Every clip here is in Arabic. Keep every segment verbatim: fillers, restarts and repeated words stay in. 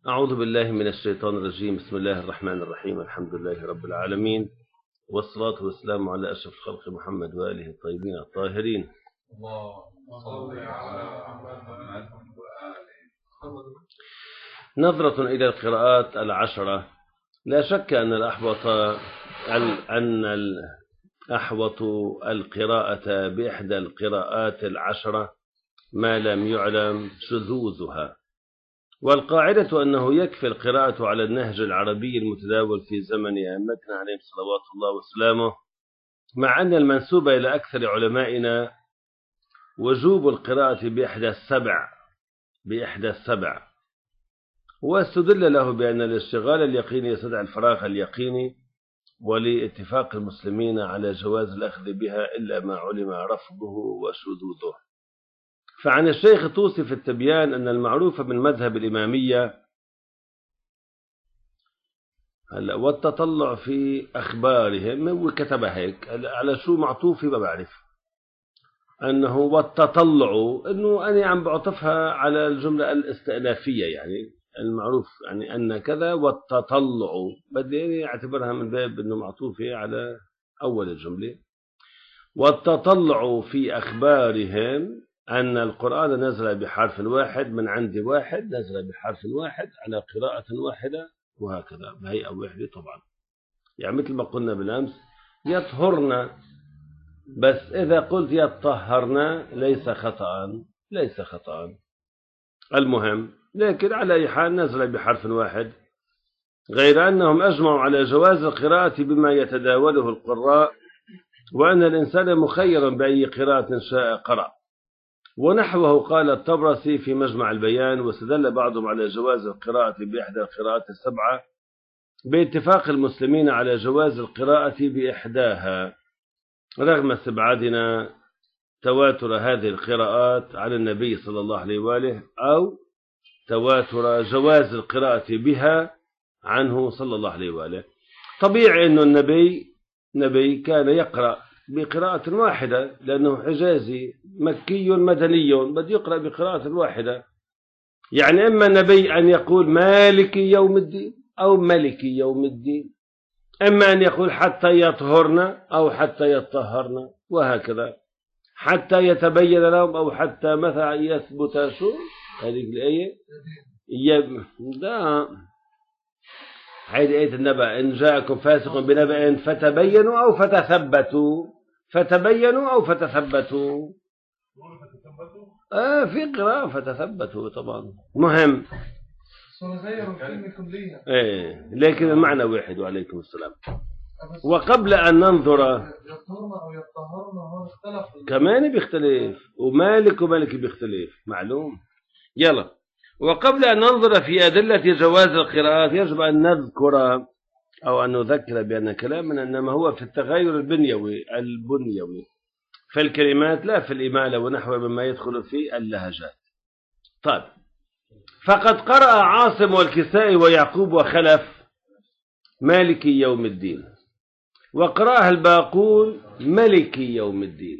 أعوذ بالله من الشيطان الرجيم. بسم الله الرحمن الرحيم. الحمد لله رب العالمين، والصلاة والسلام على أشرف الخلق محمد وآله الطيبين الطاهرين. اللهم صل على محمد وآله. نظرة إلى القراءات العشرة. لا شك أن الأحوط أن الأحوط القراءة بإحدى القراءات العشرة ما لم يعلم شذوذها، والقاعدة أنه يكفي القراءة على النهج العربي المتداول في زمن أئمتنا عليهم صلوات الله وسلامه، مع أن المنسوب إلى أكثر علمائنا وجوب القراءة بإحدى السبع بإحدى السبع واستدل له بأن الاشتغال اليقيني يستدعي الفراغ اليقيني، ولاتفاق المسلمين على جواز الأخذ بها إلا ما علم رفضه وشذوذه. فعن الشيخ طوسي في التبيان أن المعروف من مذهب الإمامية والتطلع في أخبارهم، وكتبها هيك على شو معطوفي ما بعرف، أنه والتطلع أنه أنا عم بعطفها على الجملة الاستئنافية، يعني المعروف يعني أن كذا، والتطلع بدي أعتبرها من باب أنه معطوفة على أول الجملة. والتطلع في أخبارهم أن القرآن نزل بحرف واحد من عند واحد، نزل بحرف واحد على قراءة واحدة، وهكذا بهيئة واحدة. طبعا يعني مثل ما قلنا بالأمس يطهرنا، بس إذا قلت يطهرنا ليس خطأ ليس خطأ المهم، لكن على أي حال نزل بحرف واحد، غير أنهم أجمعوا على جواز القراءة بما يتداوله القراء، وأن الإنسان مخير بأي قراءة شاء قرأ. ونحوه قال الطبرسي في مجمع البيان. واستدل بعضهم على جواز القراءة بإحدى القراءات السبعة باتفاق المسلمين على جواز القراءة بإحداها، رغم استبعادنا تواتر هذه القراءات على النبي صلى الله عليه وآله، أو تواتر جواز القراءة بها عنه صلى الله عليه وآله. طبيعي أن النبي نبي كان يقرأ بقراءة واحدة، لأنه حجازي مكي مدني بده يقرأ بقراءة واحدة. يعني إما النبي أن يقول مالك يوم الدين أو ملك يوم الدين، إما أن يقول حتى يطهرنا أو حتى يطهرنا، وهكذا حتى يتبين لهم أو حتى مثلا يثبت شو هذه الآية يب... لا هذه آية النبأ. إن جاءكم فاسق بنبأ فتبينوا أو فتثبتوا فتبينوا أو فتثبتوا. آه في قراءة فتثبتوا طبعا. مهم إيه، لكن المعنى واحد. وعليكم السلام. وقبل أن ننظر كمان بيختلف، ومالك ومالك بيختلف معلوم. يلا، وقبل أن ننظر في أدلة جواز القراءات يجب أن نذكر أو أن نذكر بأن كلامنا إنما هو في التغير البنيوي البنيوي في الكلمات، لا في الإمالة ونحو مما يدخل في اللهجات. طيب، فقد قرأ عاصم والكسائي ويعقوب وخلف مالكي يوم الدين، وقرأها الباقون ملكي يوم الدين.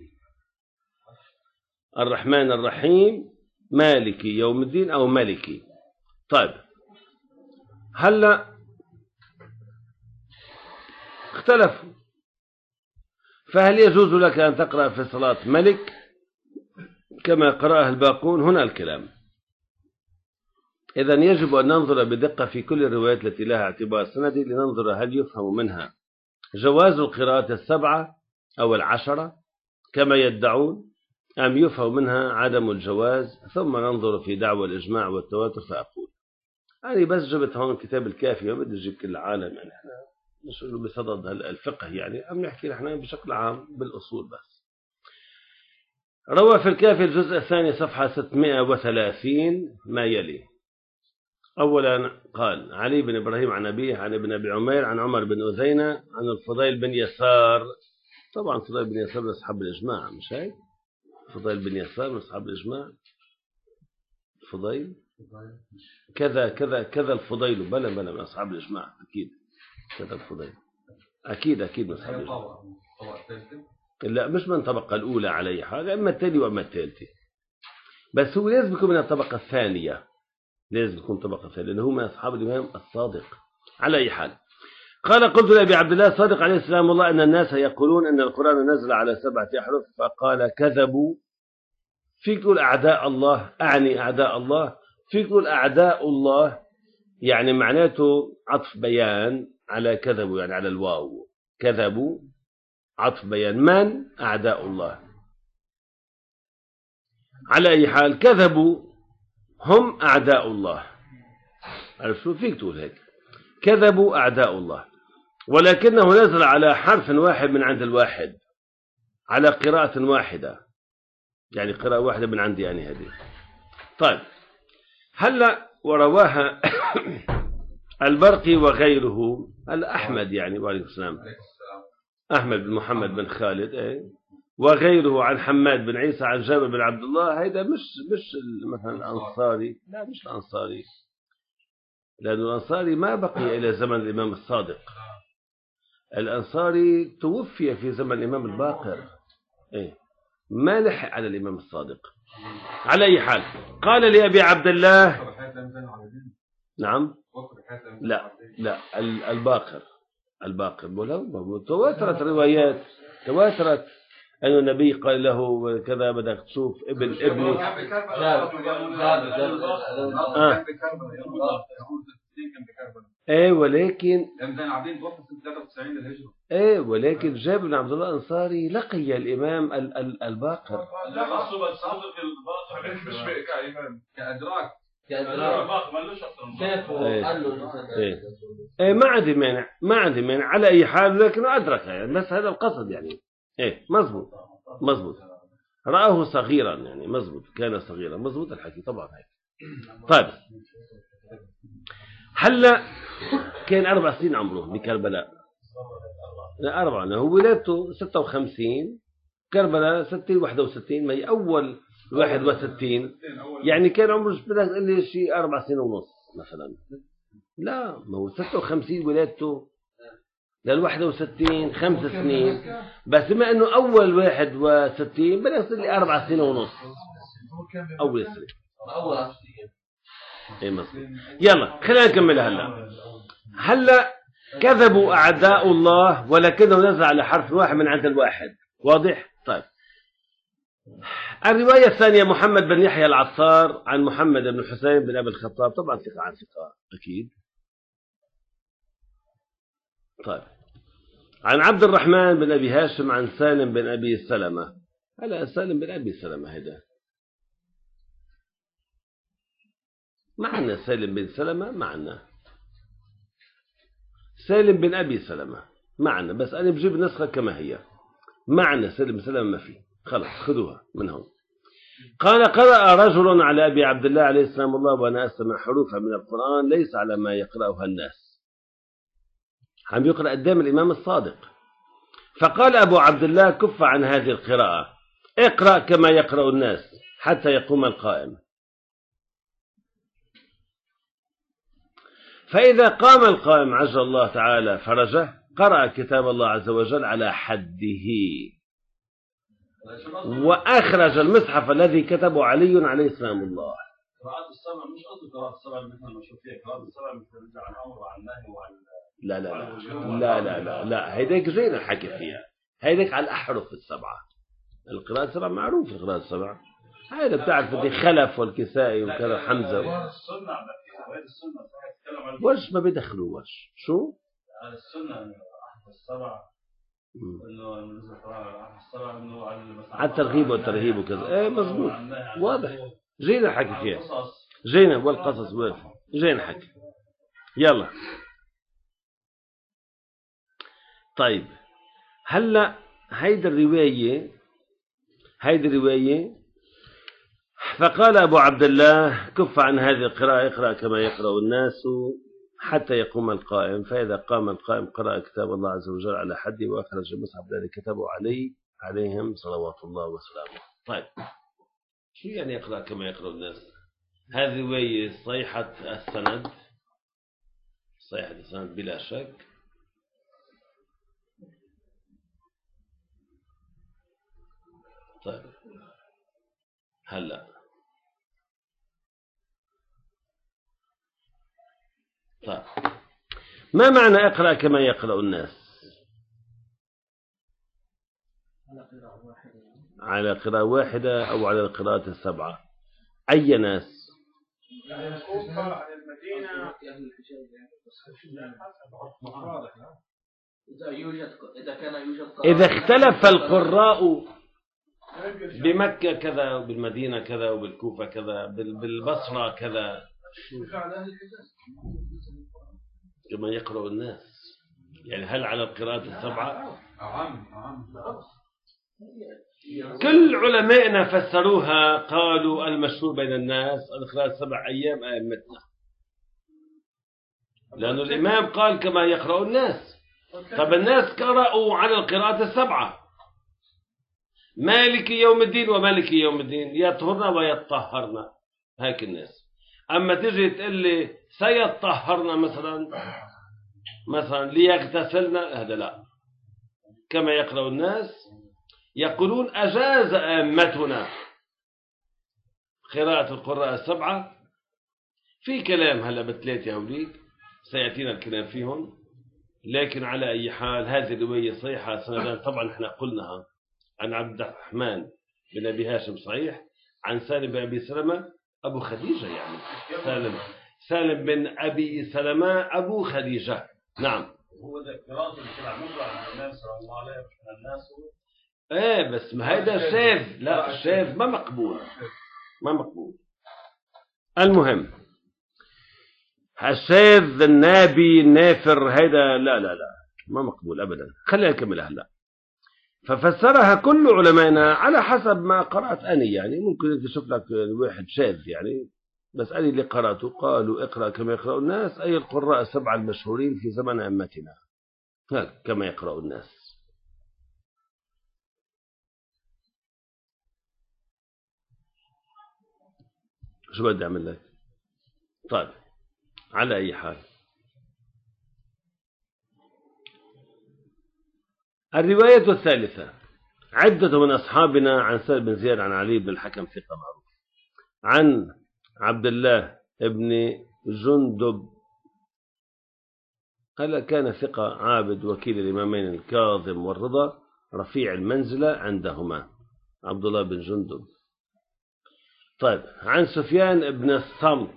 الرحمن الرحيم مالكي يوم الدين أو ملكي. طيب، هلا اختلفوا، فهل يجوز لك أن تقرأ في الصلاة ملك كما قرأها الباقون؟ هنا الكلام. إذن يجب أن ننظر بدقة في كل الروايات التي لها اعتبار سندي لننظر هل يفهم منها جواز القراءات السبعة أو العشرة كما يدعون، أم يفهم منها عدم الجواز، ثم ننظر في دعوى الإجماع والتواتر. فأقول أنا بس جبت هون كتاب الكافي، ما بدي أجيب كل العالم، يعني إحنا مش بصدد الفقه، يعني عم نحكي نحن بشكل عام بالأصول بس. روى في الكافي الجزء الثاني صفحة ستمائة وثلاثين ما يلي. أولا قال علي بن إبراهيم عن أبيه عن ابن أبي عمير عن عمر بن أذينة عن الفضيل بن يسار. طبعا الفضيل بن يسار من أصحاب الإجماع، مش هيك؟ الفضيل بن يسار من أصحاب الإجماع. الفضيل كذا كذا كذا الفضيل بلا بلا من أصحاب الإجماع أكيد. كذا الفضيل أكيد أكيد من أصحاب الإجماع. لا مش من الطبقة الأولى على أي حال، إما الثانية وإما الثالثة، بس هو لازم يكون من الطبقة الثانية. لازم يكون طبقة ثانية لأنه هم أصحاب الإمام الصادق. على أي حال، قال قلت لأبي عبد الله الصادق عليه السلام والله أن الناس يقولون أن القرآن نزل على سبعة أحرف، فقال كذبوا. في كل أعداء الله، أعني أعداء الله، في كل أعداء الله، يعني معناته عطف بيان على كذبوا، يعني على الواو. كذبوا عطف بيان، من أعداء الله. على أي حال كذبوا هم أعداء الله. عرفت شو فيك تقول هيك؟ كذبوا أعداء الله، ولكنه نزل على حرف واحد من عند الواحد، على قراءة واحدة، يعني قراءة واحدة من عندي يعني هذه. طيب هلا ورواها البرقي وغيره، الأحمد يعني وعليه السلام، أحمد بن محمد بن خالد ايه، وغيره عن حماد بن عيسى عن جابر بن عبد الله. هيدا مش مش مثلا الأنصاري، لا مش الأنصاري، لأن الأنصاري ما بقي إلى زمن الإمام الصادق. الأنصاري توفي في زمن الإمام الباقر، إيه ما لحق على الإمام الصادق. على أي حال قال لأبي عبد الله، نعم لا لا الباقر، الباقر ولو تواترت روايات، تواترت أن النبي قال له كذا بدك تشوف ابن ابني. آه. ايه ولكن ايه ولكن جابر بن عبد الله الانصاري لقي الامام ال ال الباقر. كادراك ايه ايه ما عندي مانع، ما عندي مانع على اي حال، لكنه ادرك يعني، بس هذا القصد يعني. ايه مزبوط مزبوط، رآه صغيرا يعني، مزبوط كان صغيرا، مزبوط الحكي طبعا هيك. طيب هلا كان أربع سنين عمره بكربلاء، لا أربعة، هو ولادته ستة وخمسين، كربلاء ستة واحد وستين، ما هي أول واحد وستين، يعني كان عمره بدك تقول لي شيء أربع سنين ونص مثلا. لا ما هو ستة وخمسين ولادته للواحد وستين خمس سنين، بس بما إنه أول واحد وستين بدك تقول لي أربع سنين ونص أول سنة. ايه مصر. يلا خلينا نكمل. هلا هلا كذبوا أعداء الله ولكنه نزل على حرف واحد من عند الواحد، واضح؟ طيب الرواية الثانية محمد بن يحيى العطار عن محمد بن حسين بن أبي الخطاب، طبعا ثقة عن ثقة أكيد. طيب عن عبد الرحمن بن أبي هاشم عن سالم بن أبي سلمة. هلا سالم بن أبي سلمة هذا معنا، سالم بن سلمة معنا، سالم بن أبي سلمة معنا، بس أنا بجيب نسخة كما هي معنا، سالم بن سلمة ما في، خلاص خذوها من هون. قال قرأ رجل على أبي عبد الله عليه السلام الله وأنا أسمع حروفا من القرآن ليس على ما يقرأها الناس. عم يقرأ قدام الإمام الصادق، فقال أبو عبد الله كف عن هذه القراءة، اقرأ كما يقرأ الناس حتى يقوم القائم، فإذا قام القائم عجل الله تعالى فرجه قرأ كتاب الله عز وجل على حده، وأخرج المصحف الذي كتبه علي عليه السلام الله. قراءة السبع مش قصدي قراءة السبع مثل ما شوف فيها، قراءة السبع مثل عن الأمر وعن النهي وعن لا لا لا لا لا لا لا هيديك زين الحكي فيها، هيديك على الأحرف السبعة. القراءة السبع معروف، القراءة السبع هذا بتعرف دي خلف والكسائي وكذا حمزة و... وش ما بيدخلوا وش شو على السنة أحد السبع إنه السبع إنه على الترغيب والترهيب وكذا. إيه مظبوط واضح، جينا الحكي فيها، جينا والقصص جينا الحكي. يلا طيب هلا هيدا الرواية، هيدي الرواية فقال أبو عبد الله كف عن هذه القراءة، اقرأ كما يقرأ الناس حتى يقوم القائم، فإذا قام القائم قرأ كتاب الله عز وجل على حده وأخرج المصحف الذي كتبه عليه عليهم صلوات الله وسلامه. طيب شو يعني يقرأ كما يقرأ الناس؟ هذه رواية صحيحة السند، صحيحة السند بلا شك. طيب هلا طيب ما معنى اقرأ كما يقرأ الناس؟ على قراءة واحدة أو على القراءة السبعة؟ أي ناس؟ يعني الكوفة عن المدينة إذا يوجد إذا كان يوجد إذا اختلف القراء بمكة كذا وبالمدينة كذا وبالكوفة كذا بالبصرة كذا كما يقرأ الناس، يعني هل على القراءة السبعة؟ أعم أعم كل علمائنا فسروها، قالوا المشهور بين الناس القراءة سبع أيام أئمتنا، لأن الإمام قال كما يقرأ الناس. طب الناس قرأوا على القراءة السبعة، مالك يوم الدين ومالك يوم الدين، يطهرنا ويطهرنا، هيك الناس. أما تجي تقول لي سيطهرنا مثلا مثلا ليغتسلنا، هذا لا. كما يقرأ الناس يقولون أجاز أئمتنا قراءة القراء السبعة. في كلام هلا بثلاثة هوليك سيأتينا الكلام فيهم، لكن على أي حال هذه الرواية صحيحة سندان. طبعا احنا قلناها عن عبد الرحمن بن أبي هاشم صحيح، عن سالم بن أبي سلمة أبو خديجة، يعني سالم سالم بن أبي سلمة أبو خديجة. نعم هو ذا قراءة الكلام مقرأ عن النبي صلى الله عليه وسلم الناس. ايه بس ما هيدا شاذ، لا شاذ ما مقبول، ما مقبول. المهم الشاذ النابي النافر هيدا لا لا لا ما مقبول ابدا. خلينا نكمل هلا. ففسرها كل علمائنا على حسب ما قرأت أنا، يعني ممكن انت تشوف لك واحد شاذ يعني، بس أنا اللي قرأته قالوا اقرأ كما يقرأ الناس، أي القراء السبعة المشهورين في زمن أئمتنا كما يقرأ الناس. شو بدي أعمل لك؟ طيب على أي حال الرواية الثالثة، عدة من أصحابنا عن سهل بن زياد عن علي بن الحكم ثقة معروف، عن عبد الله بن جندب هل كان ثقة عابد وكيل الإمامين الكاظم والرضا رفيع المنزلة عندهما، عبد الله بن جندب. طيب عن سفيان بن الصمت،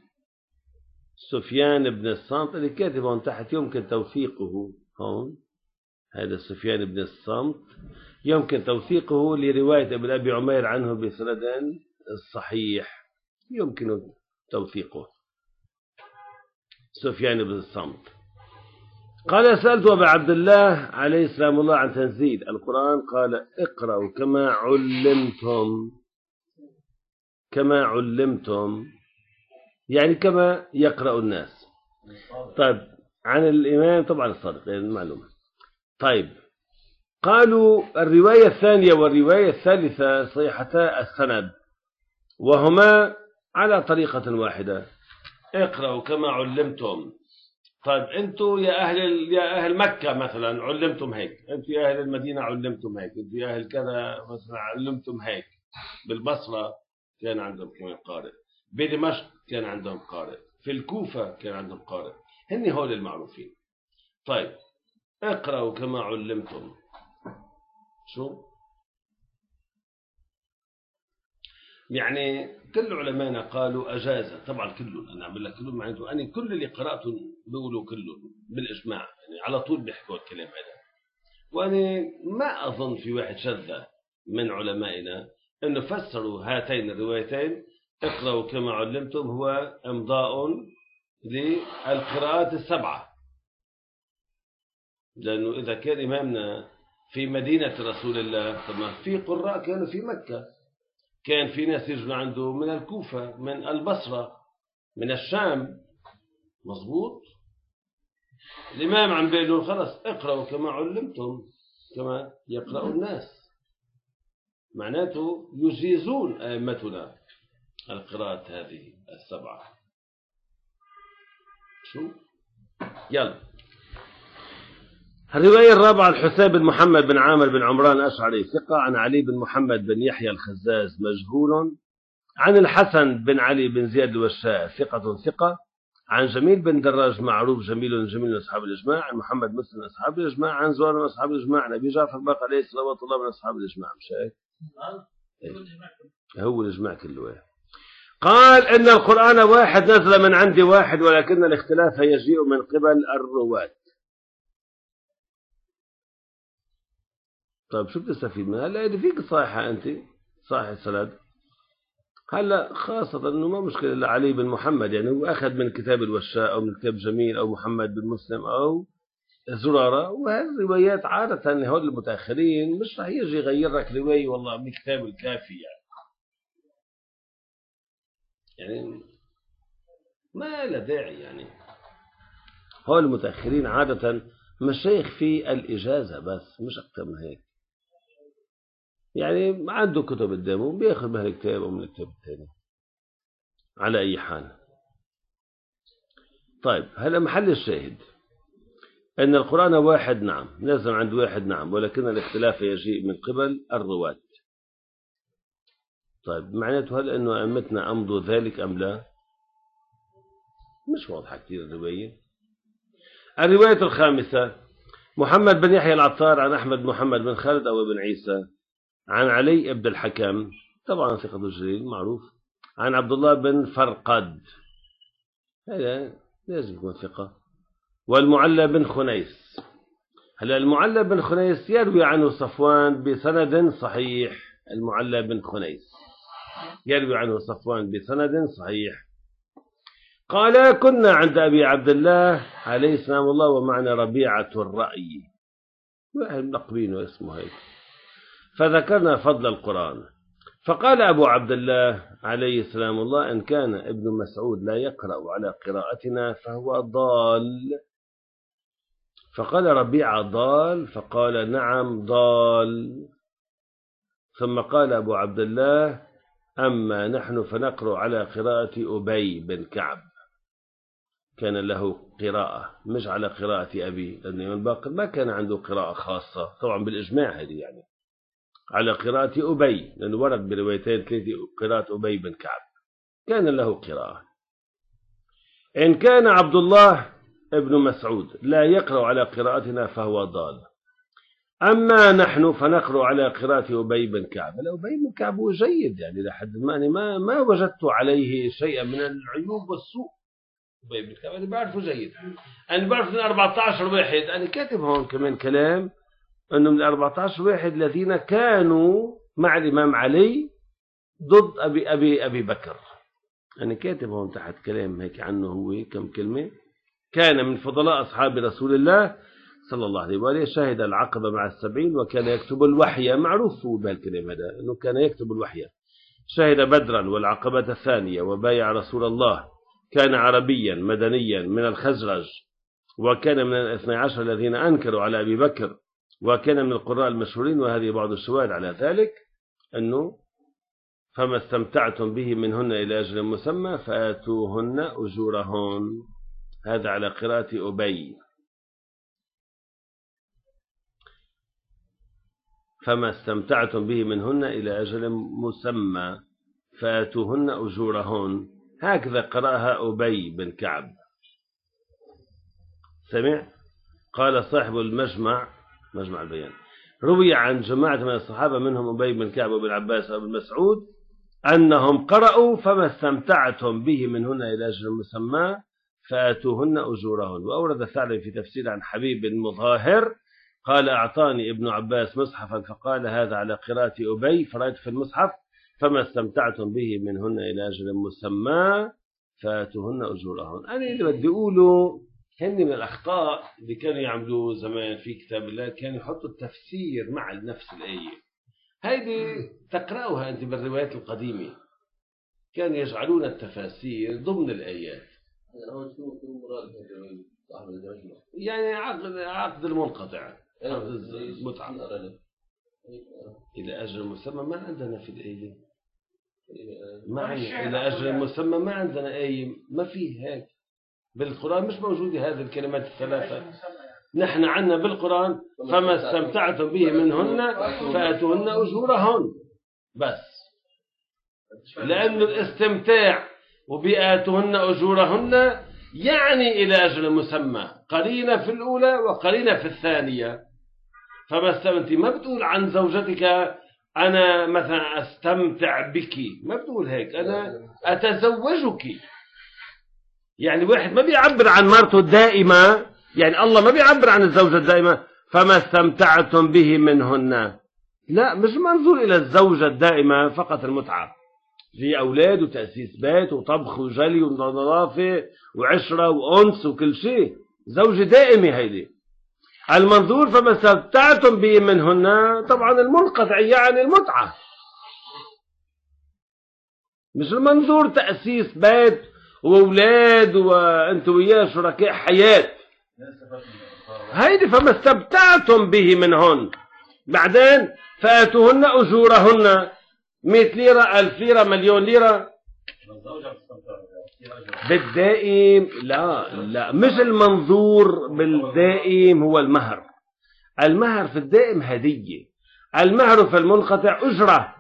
سفيان بن الصمت اللي كاتبه تحت يمكن توثيقه هون، هذا سفيان بن الصمت يمكن توثيقه لرواية ابن أبي عمير عنه بسند الصحيح، يمكن توثيقه. سفيان بن الصمت قال سألت أبا عبد الله عليه السلام الله عن تنزيل القرآن، قال اقرأوا كما علمتم، كما علمتم يعني كما يقرأ الناس. طيب عن الإمام طبعا الصادق المعلومة. طيب قالوا الرواية الثانية والرواية الثالثة صحيحتا السند وهما على طريقة واحدة، اقرأوا كما علمتم. طيب انتوا يا أهل يا أهل مكة مثلا علمتم هيك، انتوا يا أهل المدينة علمتم هيك، انتوا يا أهل كذا مثلا علمتم هيك. بالبصرة كان عندهم كمان قارئ، بدمشق كان عندهم قارئ، في الكوفة كان عندهم قارئ، هن هول المعروفين. طيب اقرأوا كما علمتم، شو يعني؟ كل علمائنا قالوا أجازة، طبعا كلهم، أنا أعمل لك كلهم معناته أنا كل اللي قرأته بيقولوا كلهم بالإجماع، يعني على طول بيحكوا الكلام هذا. وأنا ما أظن في واحد شذ من علمائنا أنه فسروا هاتين الروايتين اقرأوا كما علمتم هو إمضاء للقراءات السبعة، لأنه إذا كان إمامنا في مدينة رسول الله، طبعا في قراء كانوا في مكة، كان في ناس يجوا عنده من الكوفة، من البصرة، من الشام، مظبوط. الإمام عم بيقول خلص اقرأوا كما علمتم كما يقرأ الناس، معناته يجيزون أئمتنا القراءات هذه السبعة. شو يلا الرواية الرابعة، الحسين بن محمد بن عامر بن عمران الأشعري ثقة، عن علي بن محمد بن يحيى الخزاز مجهول، عن الحسن بن علي بن زياد الوشاء ثقة ثقة، عن جميل بن دراج معروف جميل جميل من أصحاب الإجماع، عن محمد مسلم من أصحاب الإجماع، عن زهير من أصحاب الإجماع، عن أبي جعفر الباقر عليه صلوات الله من أصحاب الإجماع. مش هيك؟ هو الإجماع كله. قال إن القرآن واحد نزل من عند واحد ولكن الاختلاف يجيء من قبل الرواة. طيب شو بتستفيد منها؟ هلا إذا فيك صايحة أنت صايح السند هلا خاصة إنه ما مشكلة إلا علي بن محمد، يعني هو أخذ من كتاب الوشاء أو من كتاب جميل أو محمد بن مسلم أو زرارة، وهذه الروايات عادة هول المتأخرين مش رح يجي يغير لك رواية والله من كتاب الكافي يعني. يعني ما له داعي يعني. هول المتأخرين عادة مشايخ في الإجازة بس مش أكثر من هيك. يعني عنده كتب قدامه بياخذ من الكتاب أو من الكتاب الثاني على أي حال. طيب هلا محل الشاهد أن القرآن واحد نعم نزل عند واحد نعم ولكن الاختلاف يجيء من قبل الرواة. طيب معناته هل أنه أئمتنا أمضوا ذلك أم لا؟ مش واضحة كثير الرواية. الرواية الخامسة محمد بن يحيى العطار عن أحمد محمد بن خالد أو ابن عيسى عن علي بن الحكم طبعا ثقة جليل معروف، عن عبد الله بن فرقد هذا لازم يكون ثقة، والمعلى بن خنيس. هلا المعلى بن خنيس يروي عنه صفوان بسند صحيح. المعلى بن خنيس يروي عنه صفوان بسند صحيح. قال كنا عند أبي عبد الله عليه السلام الله ومعنا ربيعة الرأي واحد ملقبينه اسمه هيك، فذكرنا فضل القرآن فقال أبو عبد الله عليه السلام الله إن كان ابن مسعود لا يقرأ على قراءتنا فهو ضال. فقال ربيعة ضال؟ فقال نعم ضال. ثم قال أبو عبد الله أما نحن فنقرأ على قراءة أبي بن كعب، كان له قراءة مش على قراءة أبي، لأن ابن باقر ما كان عنده قراءة خاصة طبعا بالإجماع هذه يعني على قراءة أبي، لأنه ورد بروايتين ثلاثة قراءة أبي بن كعب كان له قراءة. إن كان عبد الله ابن مسعود لا يقرأ على قراءتنا فهو ضال، أما نحن فنقرأ على قراءة أبي بن كعب. أبي بن كعب هو جيد يعني لحد ما ما ما وجدت عليه شيئا من العيوب والسوء. أبي بن كعب أنا بعرفه جيد، أنا بعرف من أربعة عشر واحد، أنا كاتب هون كمان كلام أنه من أربعة عشر واحد الذين كانوا مع الإمام علي ضد أبي أبي أبي بكر. أنا كاتب هون تحت كلام هيك عنه هو كم كلمة. كان من فضلاء أصحاب رسول الله صلى الله عليه وآله، شهد العقبة مع السبعين وكان يكتب الوحي، معروف هو بهالكلام هذا أنه كان يكتب الوحي. شهد بدرا والعقبة الثانية وبايع رسول الله، كان عربيا مدنيا من الخزرج، وكان من الاثني عشر الذين أنكروا على أبي بكر، وكان من القراء المشهورين. وهذه بعض الشواهد على ذلك أنه فما استمتعتم به منهن إلى أجل مسمى فآتوهن أجورهن، هذا على قراءة أبي. فما استمتعتم به منهن إلى أجل مسمى فآتوهن أجورهن، هكذا قرأها أبي بن كعب. سمع؟ قال صاحب المجمع مجمع البيان روي عن جماعة من الصحابة منهم أبي بن كعب وابن عباس وابن مسعود أنهم قرأوا فما استمتعتم به منهن إلى أجل مسمى فآتوهن أجورهن. وأورد الثعلبي في تفسير عن حبيب بن مظاهر قال أعطاني ابن عباس مصحفا فقال هذا على قراءة أبي، فرأيت في المصحف فما استمتعتم به منهن إلى أجل مسمى فآتوهن أجورهن. أنا اللي بدي أقوله هن من الأخطاء اللي كانوا يعملوه زمان في كتاب الله، كانوا يحطوا التفسير مع نفس الآية. هيدي تقرأوها أنت بالروايات القديمة، كانوا يجعلون التفاسير ضمن الآيات. يعني عقد عقد المنقطع، عقد المتعة إلى أجل المسمى ما عندنا في الآية، ما عندنا إلى أجل المسمى ما عندنا آية، ما فيه هيك بالقرآن، مش موجودة هذه الكلمات الثلاثة. نحن عنا بالقرآن فما استمتعتم به منهن فآتوهن أجورهن بس، لأن الاستمتاع وبآتوهن أجورهن يعني إلى أجل مسمى، قرينة في الأولى وقرينة في الثانية. فبس أنت ما بتقول عن زوجتك أنا مثلا أستمتع بك، ما بتقول هيك، أنا أتزوجك. يعني واحد ما بيعبر عن مرته الدائمة، يعني الله ما بيعبر عن الزوجة الدائمة فما استمتعتم به منهن، لا، مش منظور إلى الزوجة الدائمة فقط المتعة، في أولاد وتأسيس بيت وطبخ وجلي ونظافة وعشرة وأنس وكل شيء، زوجة دائمة هيدي. المنظور فما استمتعتم به منهن طبعا المنقطع يعني المتعة، مش المنظور تأسيس بيت وأولاد وأنت وياه شركاء حياة. هيدي فما استمتعتم به منهن. بعدين فآتوهن أجورهن، مئة ليرة، ألف ليرة، مليون ليرة. بالدائم لا لا، مش المنظور بالدائم هو المهر. المهر في الدائم هدية، المهر في المنقطع أجرة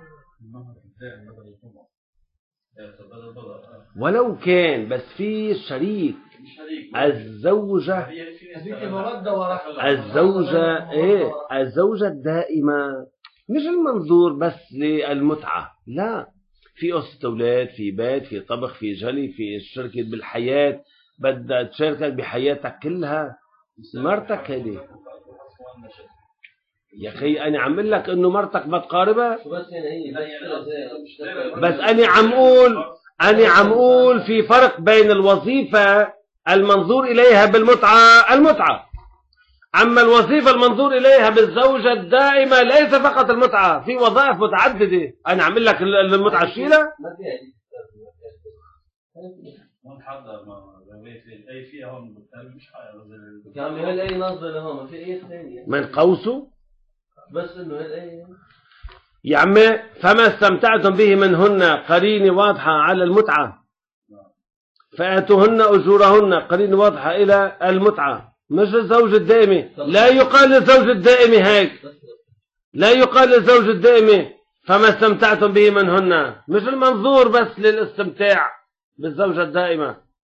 ولو كان، بس في شريك. الزوجة الزوجة ايه الزوجة الدائمة مش المنظور بس للمتعة، لا، في قصة أولاد، في بيت، في طبخ، في جلي، في الشركة بالحياة، بدها تشاركك بحياتك كلها، مرتك هذه. يا أخي أنا عم أقول لك إنه مرتك ما تقاربها، بس أنا عم أقول أنا عم أقول في فرق بين الوظيفة المنظور إليها بالمتعة المتعة، أما الوظيفة المنظور إليها بالزوجة الدائمة ليس فقط المتعة، في وظائف متعددة. أنا عم أقول لك المتعة الشيلة هون حدا ما اي فيها هون بالتالي مش حاجه يعني هالاي نظره هون ما في اي ثانيه من قوسه، بس انه هالاي يا عمي فما استمتعتم به منهن قرينة واضحة على المتعة، فآتوهن أجورهن قرينة واضحة إلى المتعة، مش الزوج الدائمي. لا يقال للزوج الدائمي هيك، لا يقال للزوج الدائمي فما استمتعتم به منهن، مش المنظور بس للاستمتاع بالزوجة الدائمة.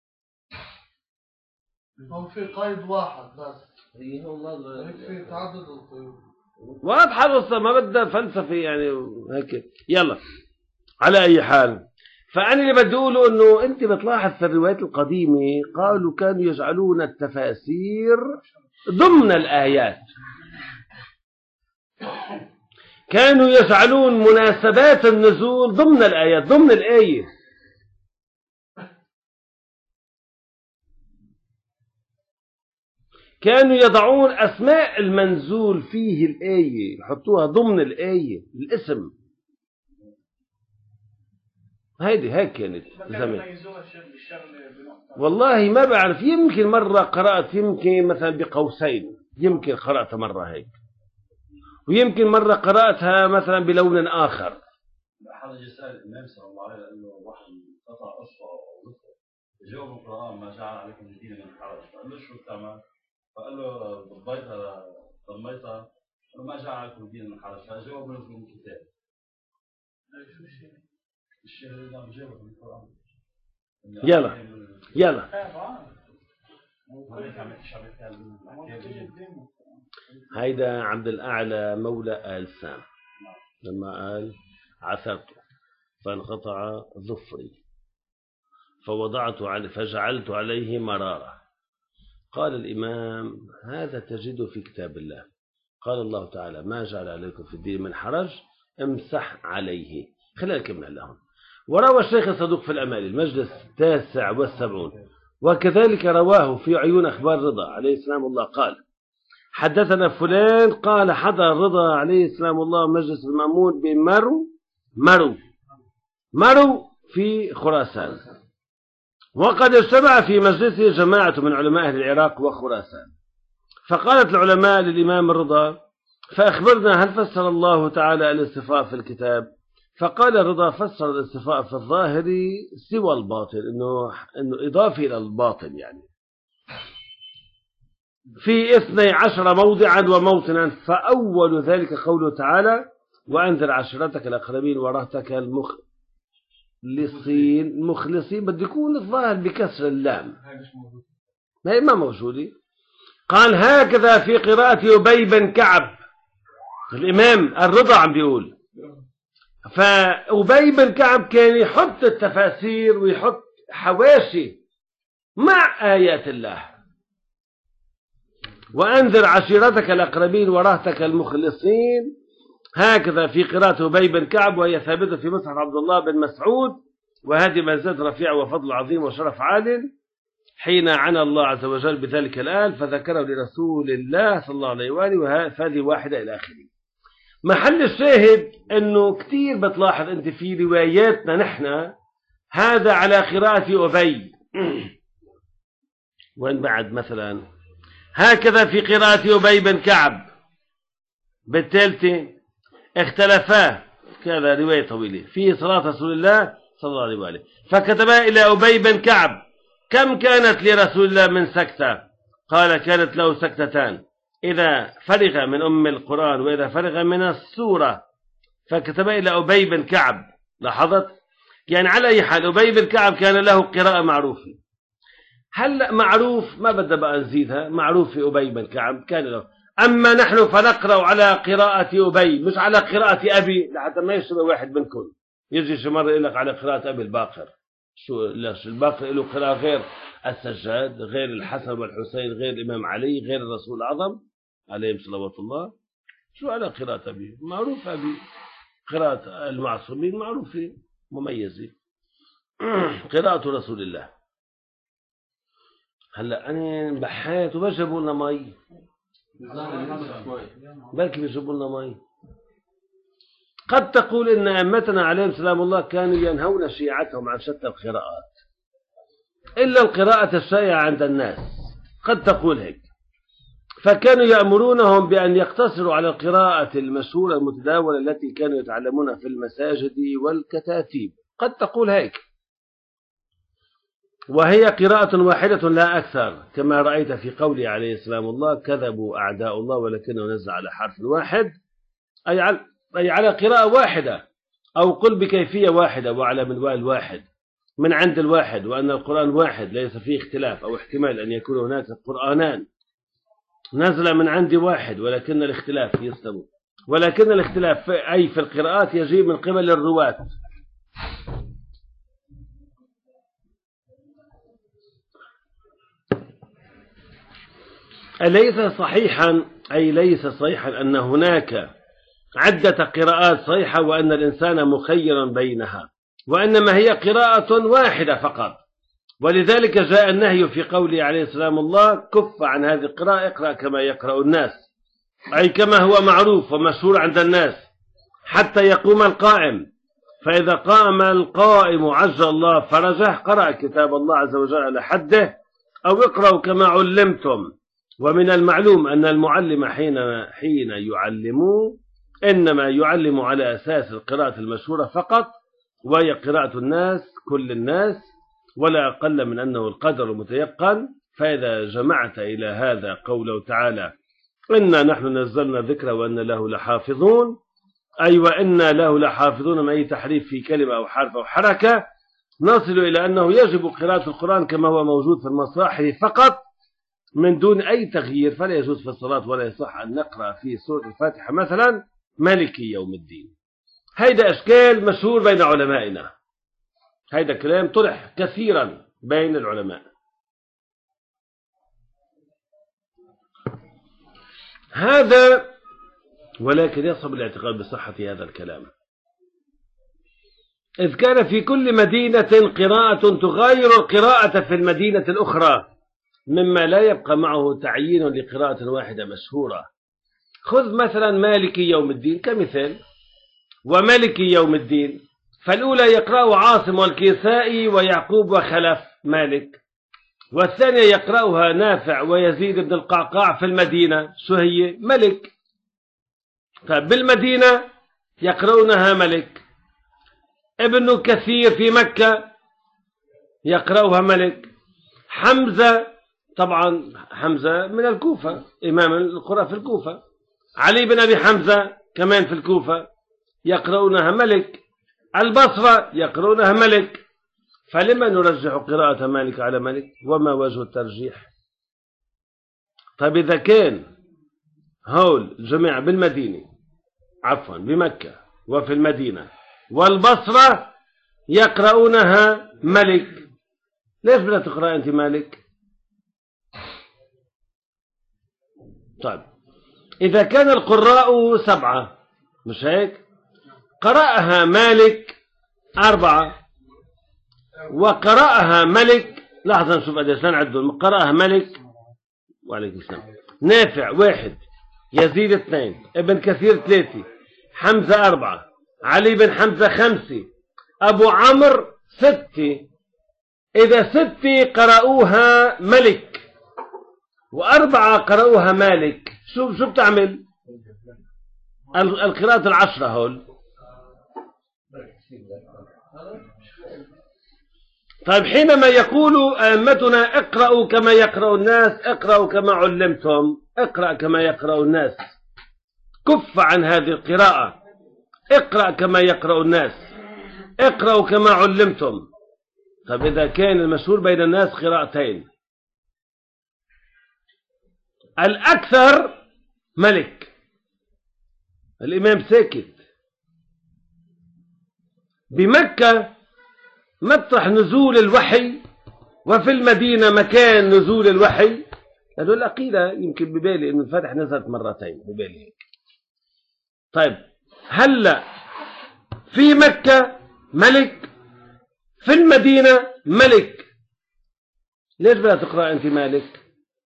هون في قيد واحد بس، هي هون نظرة هيك في تعدد القيود. واضحة القصة، ما بدها فلسفة يعني هيك. يلا على أي حال، فأنا اللي بدي أقوله إنه أنت بتلاحظ في الروايات القديمة قالوا كانوا يجعلون التفاسير ضمن الآيات، كانوا يجعلون مناسبات النزول ضمن الآيات، ضمن الآية. كانوا يضعون أسماء المنزول فيه الآية يحطوها ضمن الآية، الاسم. هيدي هيك كانت زمان. والله ما بعرف، يمكن مرة قرأت، يمكن مثلا بقوسين، يمكن قرأت مرة هيك، ويمكن مرة قرأتها مثلا بلون آخر. حدا يسأل الإمام صلى الله عليه وسلم قال له واحد قطع أصبع أو ذكر، جاوب القرآن ما جعل عليكم الدين من حرج، فقال له شو بتعمل؟ فقال له ضبيتها ضميتها، قال له ما جعل عليكم الدين من حرج، فجاوب له من الكتاب. شو الشيء؟ الشيء اللي عم جاوبه من القرآن. يلا يلا هيدا عبد الأعلى مولى آل سام لما قال عثرت فانقطع ظفري فوضعت عليه فجعلت عليه مرارة. قال الإمام هذا تجد في كتاب الله، قال الله تعالى ما جعل عليكم في الدين من حرج امسح عليه. خلال كمنا لهم. وروى الشيخ الصدوق في الأمال المجلس التاسع والسبعون، وكذلك رواه في عيون أخبار رضا عليه السلام الله قال حدثنا فلان قال حضر رضا عليه السلام الله مجلس المأمون بمرو مرو مرو في خراسان، وقد اجتمع في مجلسه جماعة من علماء أهل العراق وخراسان، فقالت العلماء للإمام الرضا فأخبرنا هل فسر الله تعالى الاستفاء في الكتاب؟ فقال الرضا فسر الاستفاء في الظاهر سوى الباطل، إنه, إنه إضافي إلى الباطل، يعني في اثني عشر موضعا وموطنا، فأول ذلك قوله تعالى وأنذر عشيرتك الأقربين ورهتك المخ مخلصين مخلصين بده يكون الظاهر بكسر اللام، هاي مش موجود. ما هي ما موجودة. قال هكذا في قراءة أبي بن كعب، الإمام الرضا عم بيقول. فأبي بن كعب كان يحط التفاسير ويحط حواشي مع آيات الله. وأنذر عشيرتك الأقربين ورهتك المخلصين، هكذا في قراءة أبي بن كعب، وهي ثابتة في مصحف عبد الله بن مسعود. وهذه منزلة رفيعة وفضل عظيم وشرف عال، حين عنى الله عز وجل بذلك الآل فذكره لرسول الله صلى الله عليه وآله، وهذه واحدة إلى آخره. محل الشاهد أنه كتير بتلاحظ أنت في رواياتنا نحن هذا على قراءة أبي. وين بعد مثلا هكذا في قراءة أبي بن كعب، بالثالثة اختلفا، كذا رواية طويلة في صلاة رسول الله صلى الله عليه وآله، فكتبا إلى أبي بن كعب كم كانت لرسول الله من سكتة؟ قال كانت له سكتتان، إذا فرغ من أم القرآن وإذا فرغ من السورة. فكتبا إلى أبي بن كعب. لاحظت؟ يعني على أي حال أبي بن كعب كان له قراءة معروفة. هلأ معروف ما بدنا بقى نزيدها، معروف في أبي بن كعب كان له. أما نحن فنقرأ على قراءة أبي مش على قراءة أبي، لحتى ما يشبه واحد منكم يجي شي مرة يقول لك على قراءة أبي الباقر. شو لاش الباقر له قراءة غير السجاد، غير الحسن والحسين، غير الإمام علي، غير الرسول الأعظم عليهم صلوات الله. شو على قراءة أبي؟ معروف أبي قراءة المعصومين معروفة مميزة. قراءة رسول الله. هلا أنا بحيت وبجيبوا لنا مي، بلكي بيجيبوا لنا مي. قد تقول إن أئمتنا عليهم سلام الله كانوا ينهون شيعتهم عن شتى القراءات إلا القراءة الشائعة عند الناس، قد تقول هيك. فكانوا يأمرونهم بأن يقتصروا على القراءة المشهورة المتداولة التي كانوا يتعلمونها في المساجد والكتاتيب، قد تقول هيك، وهي قراءة واحدة لا أكثر، كما رأيت في قوله عليه السلام الله كذبوا أعداء الله ولكنه نزل على حرف واحد، أي على, أي على قراءة واحدة، أو قل بكيفية واحدة وعلى منوال واحد من عند الواحد، وأن القرآن واحد ليس فيه اختلاف أو احتمال أن يكون هناك قرآنان نزل من عند واحد، ولكن الاختلاف يستوي، ولكن الاختلاف أي في القراءات يجي من قبل الرواة. أليس صحيحا أي ليس صحيحا أن هناك عدة قراءات صحيحة وأن الإنسان مخير بينها، وإنما هي قراءة واحدة فقط. ولذلك جاء النهي في قوله عليه السلام الله كف عن هذه القراءة، اقرأ كما يقرأ الناس، أي كما هو معروف ومشهور عند الناس، حتى يقوم القائم، فإذا قام القائم عجل الله فرجه، قرأ كتاب الله عز وجل على حده، أو اقرأوا كما علمتم. ومن المعلوم أن المعلم حين حين يعلم إنما يعلم على أساس القراءة المشهورة فقط، وهي قراءة الناس كل الناس، ولا أقل من أنه القدر متيقن. فإذا جمعت إلى هذا قوله تعالى إنا نحن نزلنا الذكر وإن له لحافظون، أي وإنا له لحافظون، من أي تحريف في كلمة أو حرف أو حركة، نصل إلى أنه يجب قراءة القرآن كما هو موجود في المصاحف فقط من دون أي تغيير، فلا يجوز في الصلاة ولا يصح أن نقرأ في سورة الفاتحة مثلا مالك يوم الدين. هيدا أشكال مشهور بين علمائنا، هيدا كلام طرح كثيرا بين العلماء. هذا ولكن يصعب الاعتقاد بصحة هذا الكلام، إذ كان في كل مدينة قراءة تغاير القراءة في المدينة الأخرى، مما لا يبقى معه تعيين لقراءة واحدة مشهورة. خذ مثلا مالك يوم الدين كمثال، ومالك يوم الدين فالأولى يقرأ عاصم والكسائي ويعقوب وخلف مالك، والثانية يقرأها نافع ويزيد بن القعقاع في المدينة، شو هي؟ ملك. فبالمدينة يقرؤونها ملك. ابن كثير في مكة يقرأها ملك. حمزة طبعا حمزة من الكوفة، إمام القراء في الكوفة. علي بن أبي حمزة كمان في الكوفة يقرؤونها ملك. البصرة يقرؤونها ملك، فلما نرجح قراءة مالك على ملك؟ وما وجه الترجيح؟ طيب إذا كان هول جميع بالمدينة، عفوا بمكة وفي المدينة والبصرة يقرؤونها ملك، ليش بدها تقرأ أنت مالك؟ طيب إذا كان القراء سبعة مش هيك؟ قرأها مالك أربعة وقرأها ملك، لحظة نشوف قديش نعدهم. قرأها ملك وعليكم السلام نافع واحد، يزيد اثنين، ابن كثير ثلاثة، حمزة أربعة، علي بن حمزة خمسة، أبو عمرو ستة. إذا ستة قرأوها ملك وأربعة قرأوها مالك، شو شو بتعمل؟ القراءة العشرة هول. طيب حينما يقول أئمتنا اقرأوا كما يقرأ الناس، اقرأوا كما علمتم، اقرأ كما يقرأ الناس، كف عن هذه القراءة، اقرأ كما يقرأ الناس، اقرأوا كما علمتم. طيب إذا كان المشهور بين الناس قراءتين، الأكثر ملك، الإمام ساكت. بمكة مطرح نزول الوحي وفي المدينة مكان نزول الوحي، هذول العقيدة يمكن ببالي إن الفتح نزلت مرتين ببالي هيك. طيب هلا في مكة ملك، في المدينة ملك، ليش بدها تقرأ أنت مالك؟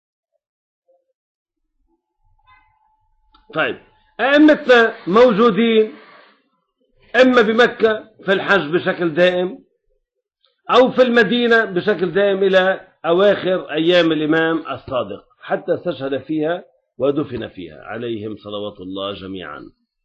طيب أئمتنا موجودين إما بمكة في الحج بشكل دائم أو في المدينة بشكل دائم إلى أواخر أيام الإمام الصادق حتى استشهد فيها ودفن فيها عليهم صلوات الله جميعا.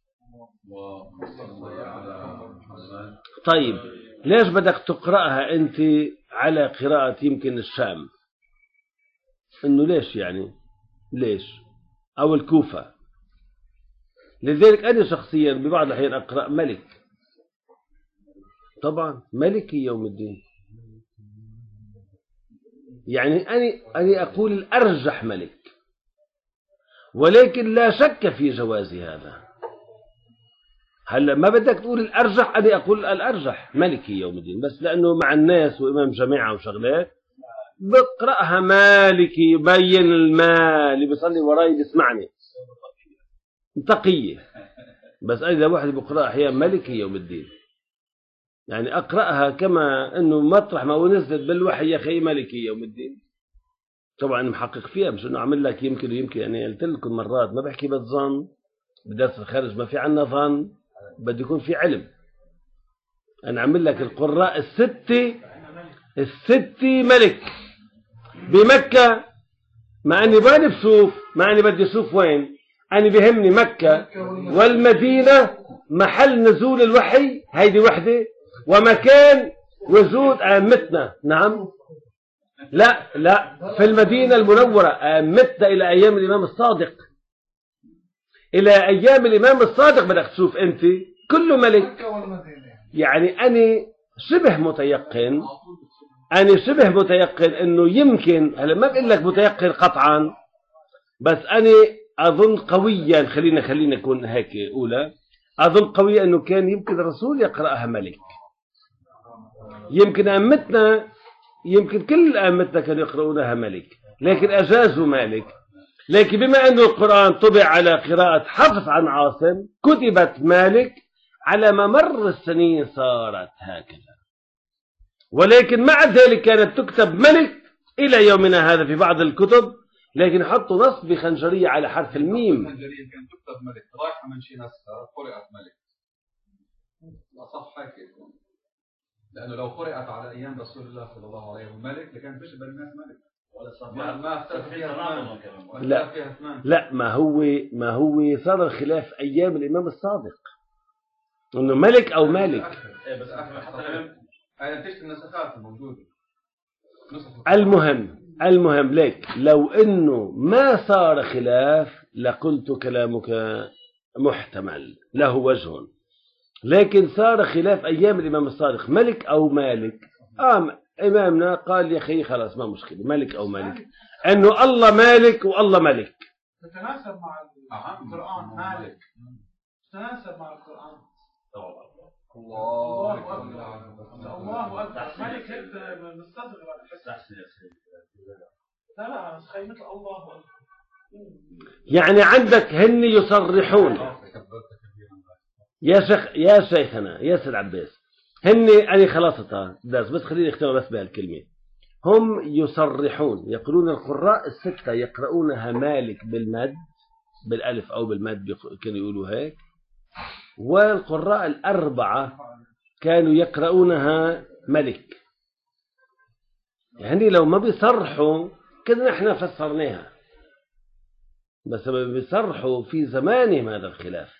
طيب ليش بدك تقرأها أنت على قراءة يمكن الشام؟ إنه ليش يعني؟ ليش؟ أو الكوفة؟ لذلك أنا شخصيا ببعض الأحيان أقرأ ملك، طبعا ملكي يوم الدين، يعني أنا أنا أقول الأرجح ملك، ولكن لا شك في جواز هذا. هلا ما بدك تقول الأرجح، أنا أقول الأرجح ملكي يوم الدين، بس لأنه مع الناس وإمام جماعة وشغلات بقرأها مالكي، يبين المال اللي بيصلي وراي بيسمعني تقية. بس أنا إذا واحد بقرأ أحيانا ملكي يوم الدين، يعني أقرأها كما أنه مطرح ما ونزلت بالوحي يا أخي ملكي يوم الدين. طبعا محقق فيها، مش أنه أعمل لك يمكن ويمكن، يعني قلت لكم مرات ما بحكي بالظن، بدرس الخارج ما في عنا ظن، بده يكون في علم. أنا أعمل لك القراء الستة الستة ملك بمكة، مع أني باني بشوف، مع أني بدي أشوف وين، أنا بهمني مكة والمدينة محل نزول الوحي، هيدي وحدة، ومكان وجود أئمتنا. نعم لا لا في المدينة المنورة أئمتنا إلى أيام الإمام الصادق، إلى أيام الإمام الصادق بدك تشوف أنت كله ملك. يعني أنا شبه متيقن، أنا شبه متيقن أنه يمكن، هلا ما بقول لك متيقن قطعا، بس أنا أظن قويا، خلينا خلينا نكون هيك أولى، أظن قويا أنه كان يمكن الرسول يقرأها ملك، يمكن أئمتنا، يمكن كل أئمتنا كانوا يقرؤونها ملك، لكن أجازوا مالك. لكن بما أن القرآن طبع على قراءة حفص عن عاصم، كتبت مالك، على ممر السنين صارت هكذا، ولكن مع ذلك كانت تكتب ملك إلى يومنا هذا في بعض الكتب، لكن حطوا نص بخنجرية على حرف الميم. الخنجرية كانت تكتب ملك، رايحة من شي نسخة قرأت ملك، أصح هيك يكون، لأنه لو قرأت على أيام رسول الله صلى الله عليه وسلم ملك لكان تشبه الناس ملك، ما ما اختلف فيها اثنان. لا لا ما هو ما هو صار الخلاف أيام الإمام الصادق إنه ملك أو مالك. بس أنا تشت النسخات الموجودة. المهم المهم لك لو إنه ما صار خلاف لقلت كلامك محتمل له وجه، لكن صار خلاف أيام الإمام الصادق ملك أو مالك. آه إمامنا قال يا أخي خلاص ما مشكلة ملك أو مالك، أنه الله مالك والله ملك. تتناسب مع القرآن مالك، تتناسب مع القرآن. الله أكبر الله أكبر ملك هيك مستصغر. لا لا خي مثل الله أكبر. يعني عندك هن يصرحون يا شيخ يا شيخنا يا سيد عباس، هن أنا خلاص درس بس خليني اختار بس بهالكلمة. هم يصرحون يقولون القراء الستة يقرؤونها مالك بالمد بالألف أو بالمد كانوا يقولوا هيك، والقراء الأربعة كانوا يقرؤونها ملك. يعني لو ما بيصرحوا كنا احنا فسرناها، بس بيصرحوا في زمانهم هذا الخلاف.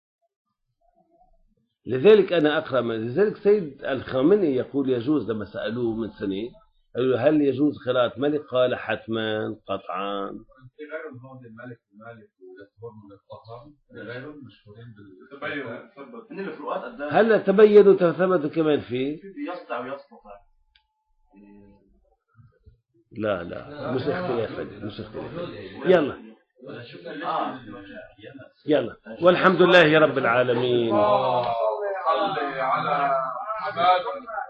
لذلك أنا أقرأ من لذلك سيد الخامنئي يقول يجوز، لما سألوه من سنة قالوا هل يجوز قراءة ملك؟ قال حتما قطعا. في غيرهم هون الملك المالك ويذكرون من الطهر غيرهم مشهورين بالتبين. إن الفروقات قدام هلا تبينوا تثبتوا كمان فيه يسطع ويسقط. لا لا مش اختلاف مش اختلاف. يلا يلا والحمد لله رب العالمين. صلي على محمد.